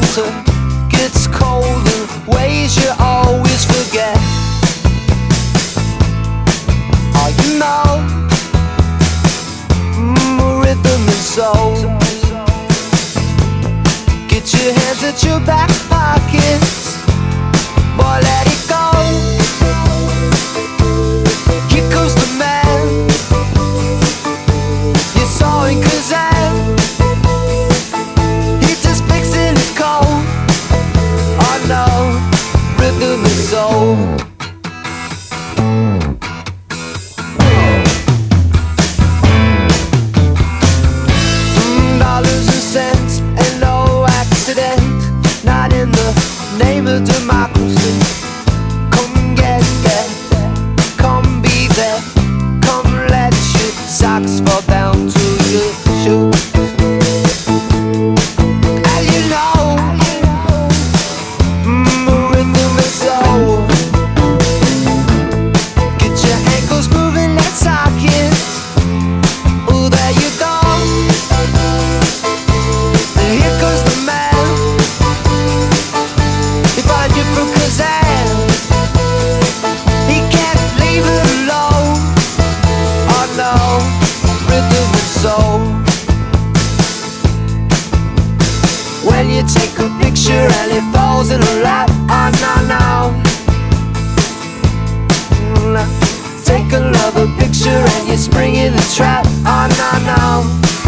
winter gets cold in ways you always forget. Oh, you know, rhythm and soul. Get your hands at your back pockets, boy, let it go. Here comes the man, you saw him Kazan. He just fixing his coat. Oh no, rhythm and soul. Dollars and cents and no accident, not in the name of democracy. Come get there, come be there, come let your socks fall down to your shoes. And you know, rhythm and soul. Get your ankles moving like sockets. Ooh, there you go. Here comes the man. He find you from Kazan. He can't leave it alone. Oh no, rhythm and soul. When you take a picture and it falls in a lap. Oh no, no. Take another picture and you spring in the trap. Oh no, no.